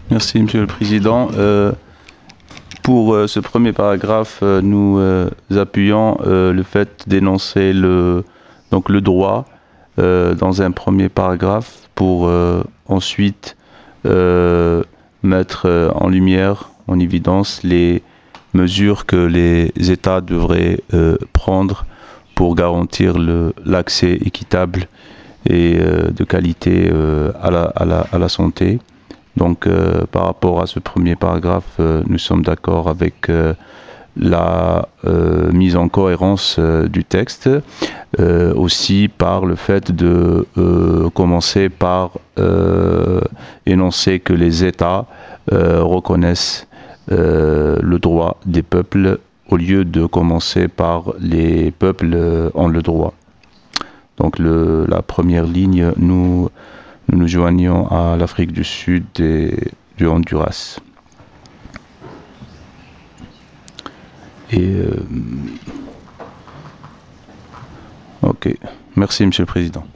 Merci, Monsieur le Président. Pour ce premier paragraphe, nous appuyons le fait d'énoncer donc le droit dans un premier paragraphe pour ensuite mettre en lumière, en évidence, les mesures que les États devraient prendre pour garantir l'accès équitable et de qualité à la santé. Donc, par rapport à ce premier paragraphe, nous sommes d'accord avec la mise en cohérence du texte, aussi par le fait de commencer par énoncer que les États reconnaissent le droit des peuples au lieu de commencer par les peuples ont le droit. Donc la première ligne, nous nous joignons à l'Afrique du Sud et du Honduras. Ok. Merci, Monsieur le Président.